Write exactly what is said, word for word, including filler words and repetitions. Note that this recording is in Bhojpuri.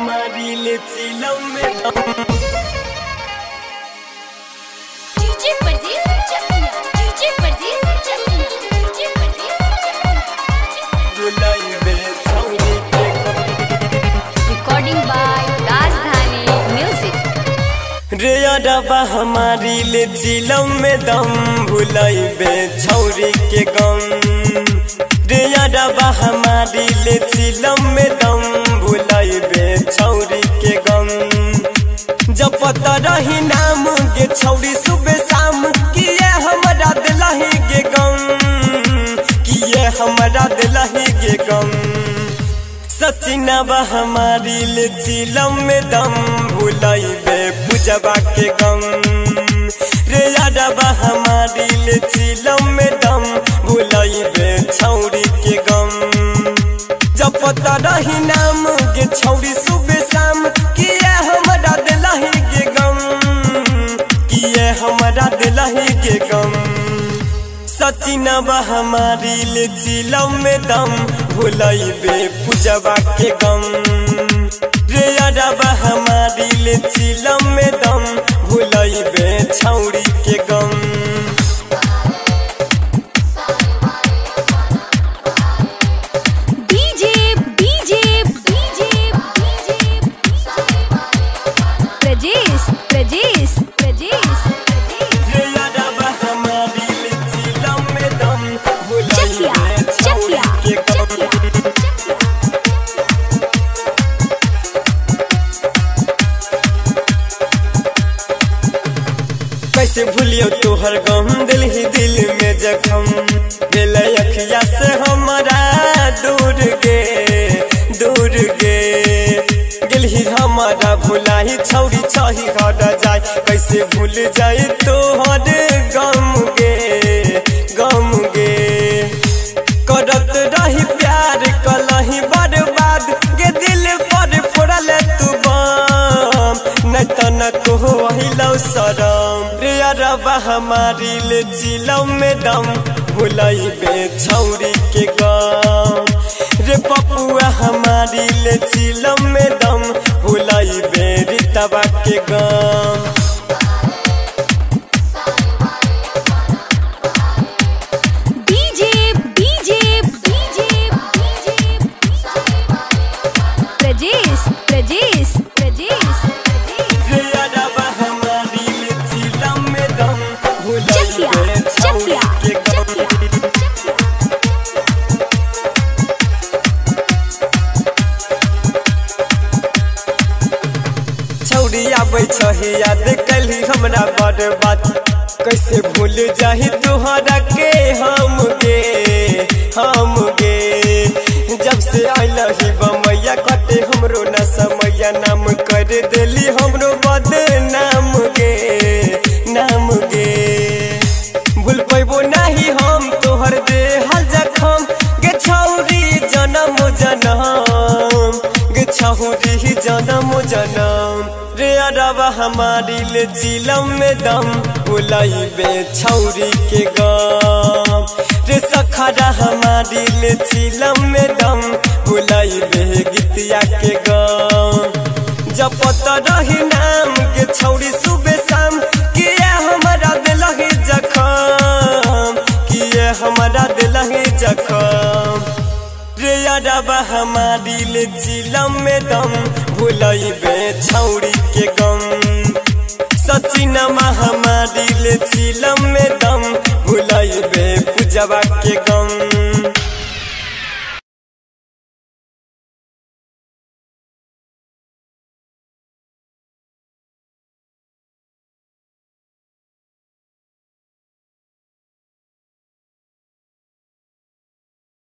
हमारी ले चिलम में डीजे परदेस चकिया डीजे परदेस चकिया डीजे परदेस बुलाई बे छौरी के रिकॉर्डिंग बाय राजधानी म्यूजिक। रे अडबा हमारी ले चिलम में दम भुलाई बे छौरी के गम। रे अडबा हमारी ले चिलम में दम भुलाई बे छौरी के गम। जब पता रही नाम गे छौरी सुबह शाम किए हमरा दिलही गे गम किए हमरा दिलही गे गम। सचिनबा हमारी ले चिलम में दम भुलाई बे पूजबा के गम। रे अडबा हमारी ले चिलम में दम भुलाई बे छौरी के गम। जब पता रही नाम गे छौरी सुबह शाम किए हमरा दिलही गे गम किए हमरा दिलही गे गम। सचिनबा हमारी ले चिलम में दम भुलाई बे पूजबा के गम। रे अडबा हमारी ले चिलम में दम भुलाई बे छौरी के गम। DJ DJ DJ DJ Prajesh Prajesh Prajesh रे अडबा हमारी ले चिलम में दम भुलाई चकिया बे छौरी चकिया के गम। कैसे भूलियो तोहर गम दिल ही दिल में जखम दिल अखिया से हमारा दूर गे दूर गे दिल ही हमारा भुला ही छौरी छही घर जाए कैसे भूल जाए तोहर गम गे गम गे। करत रही प्यार कलही बर्बाद गे दिल पर फोड़ल तू बम न तनक हो हिलौ शरम। रे अडबा हमारी ले चिलम में दम भुलाई बे छौरी के गम। रे पपुआ हमारी ले चिलम में दम भुलाई बे रीतबा के गम। DJ DJ DJ DJ Prajesh Prajesh Prajesh रे अडबा हमारी ले चिलम में दम भुलाई चकिया बे छौरी चकिया के गम। छौरी आबै छही याद कली हमरा बड़ बात कैसे भूल जाही तोहरा के हम गे हम गे। जब से आइलही बमैया कटे हमरो न समैया नाम कर देली हमरो बदनाम गे नाम गे। भूल पैबो नाही हम तोहर दे हल जखम गे छौरी जनम जनम गे छौरी जनम जनम। रे अडबा हमारी ले चिलम में दम भुलाई बे छौरी के गम। रे सखरा हमारी ले चिलम में दम भुलाई बे गीतिया के गम। जब पता रही नाम के छौरी सुबह शाम किए हमरा दिलही जखम किए हमरा दिलही जखम। रे अडबा हमारी ले चिलम में दम भुलाई बे छौरी के गम। सचिनमा हमारी ले चिलम में दम भुलाई बे पूजबा के गम।